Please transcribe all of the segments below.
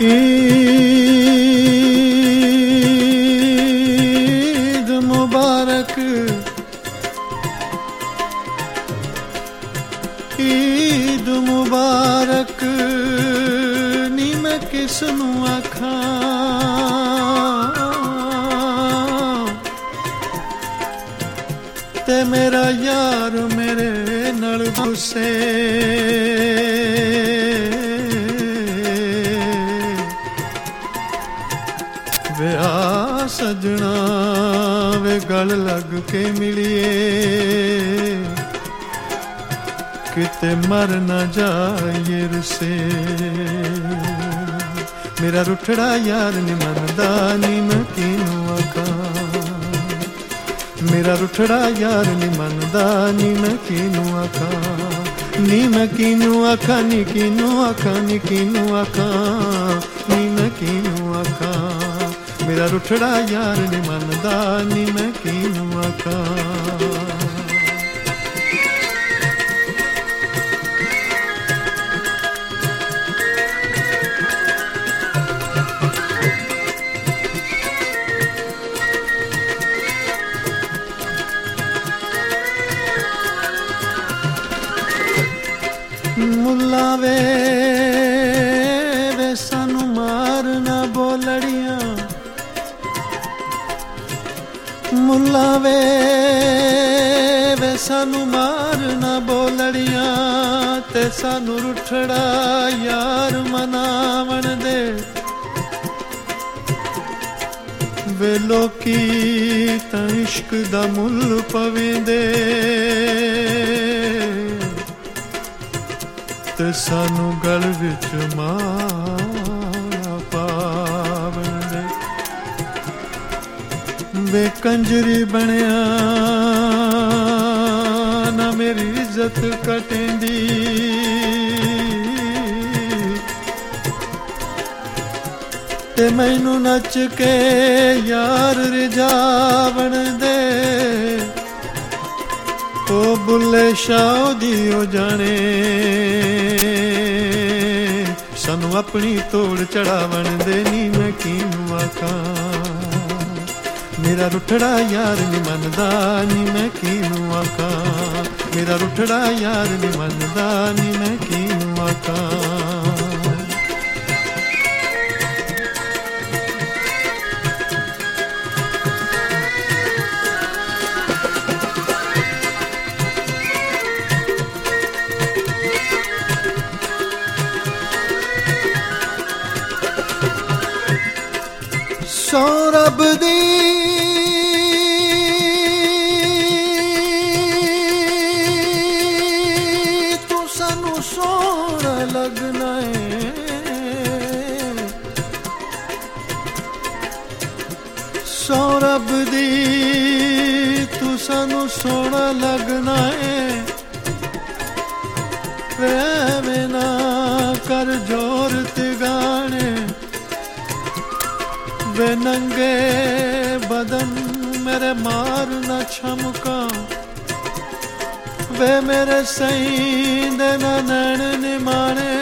ईद मुबारक, ईद मुबारक नी मैं किसनू आखां, ते मेरा यार मेरे नाल गुस्से वे आ सजना वे गल लग के मिलिए, किते मर न जाइए रुसे। मेरा रुठड़ा यार नी मनदा नी मैं किनू आखां, मेरा रुठड़ा यार नी मनदा नी मैं किनू आखां, नी मैं किनू आखां, नी किनू आखां, नी किनू आखां, नी मैं किनू आखां। मेरा रुठड़ा यार नी मनदा नी मैं किनू आखां। मुल्ला वे सानू मारना बोलड़ियां, मुल्ला वे सानू मारना बोलड़ियां, ते सानू रुठड़ा यार मनावण दे। वे लोकी तां इश्क दा मुल पवेंदे, ते सानू गल विच मारा पावण दे। वे कंजरी बनिया ना मेरी इज्जत कटेंदी, ते मैनू नच के यार रिझावण दे। ओ बुल्ले शाह दी ओ जाने सानू अपनी तोड़ चढ़ावण दे। नी मैं किनू आखां, मेरा रुठड़ा यार नी मनदा नी मैं किनू आखां, मेरा रुठड़ा यार नी मनदा नी मैं किनू आखां। सौ रब दी तू सानू सोहना लगना है, सौ रब दी तू सानू सोहना लगना है। प्रेम ना कर जोर तिगाने, वे नंगे बदन मेरे मार न छमका, वे मेरे सईंदे न नैन निमाने।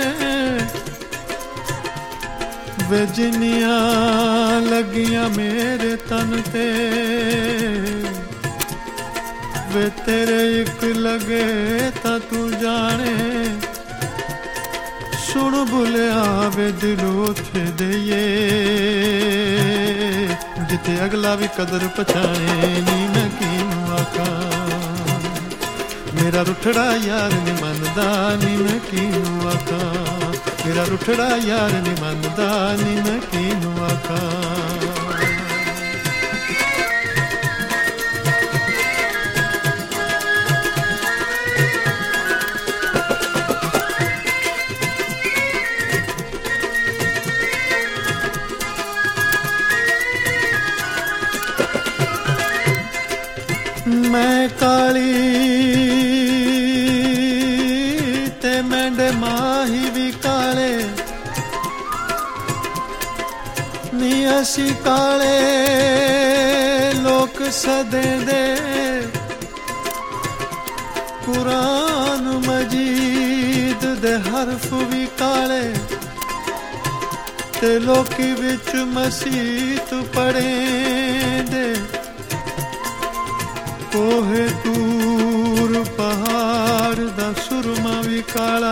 वे जिन्नियां लगियां मेरे तन ते, वे तेरे इक लगे तां तू जाने। सुन भुलिया वे दिल उथे देइए, जिथे अगला भी कदर पछाणे। नी मैं किनू आखां, मेरा रुठड़ा यार नी मनदा नी मैं किनू आखां, मेरा रुठड़ा यार नी मनदा नी मैं किनू आखां। मैं काली ते मेंढे माही भी काले, नी असी काले लोक सदे दे। कुरान मजीद दे हरफ भी काले, ते लोकी विच मसीत पड़ेंदे कोहे तूर पहाड़ दा सुरमा भी काला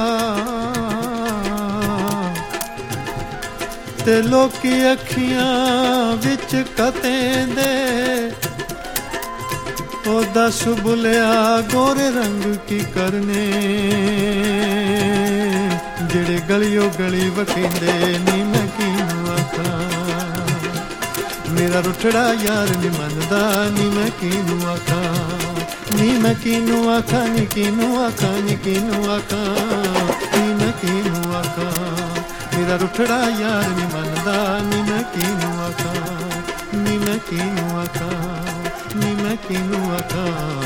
ते लोकी अखियां विच कतेंदे ओ दस बुलिया गोरे रंग की करने जेड़े गलियो गली वकेंदे नी मैं किनू आखां मेरा रुठड़ा यार नी मनदा नी मैं किनू आखां नी मैं किनू आखां नी किनू आखां नी किनू आखां नी मैं किनू आखां मेरा रुठड़ा यार नी मनदा नी मैं किनू आखां नी मैं किनू आखां नी मैं किनू आखां